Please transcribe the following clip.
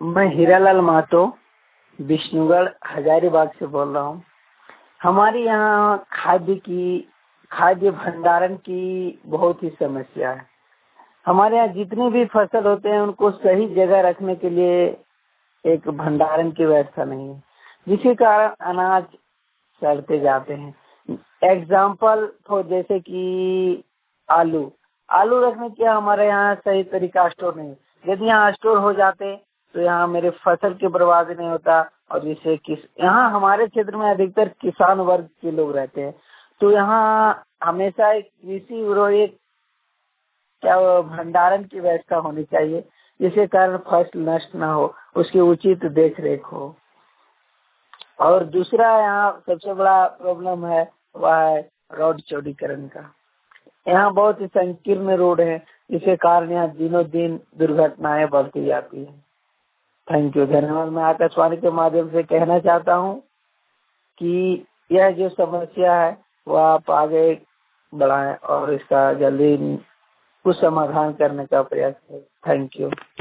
मैं हीरालाल महतो विष्णुगढ़ हजारीबाग से बोल रहा हूँ। हमारे यहाँ खाद्य भंडारण की बहुत ही समस्या है। हमारे यहाँ जितने भी फसल होते हैं उनको सही जगह रखने के लिए एक भंडारण की व्यवस्था नहीं है, जिसके कारण अनाज सड़ते जाते हैं। एग्जाम्पल तो जैसे कि आलू रखने के हमारे यहाँ सही तरीका स्टोर नहीं है। यदि यहाँ स्टोर हो जाते तो यहाँ मेरे फसल की बर्बादी नहीं होता। और जैसे यहाँ हमारे क्षेत्र में अधिकतर किसान वर्ग के लोग रहते हैं, तो यहाँ हमेशा एक कृषि और एक भंडारण की व्यवस्था होनी चाहिए, जिसके कारण फसल नष्ट ना हो, उसकी उचित देख रेख हो। और दूसरा यहाँ सबसे बड़ा प्रॉब्लम है वह है रोड चौड़ीकरण का। यहाँ बहुत ही संकीर्ण रोड है, जिसके कारण यहाँ दिनों दिन दुर्घटनाएं बढ़ती जाती है। थैंक यू, धन्यवाद। मैं आकाशवाणी के माध्यम से कहना चाहता हूँ कि यह जो समस्या है वो आप आगे बढ़ाएं और इसका जल्दी कुछ समाधान करने का प्रयास करें। Thank you.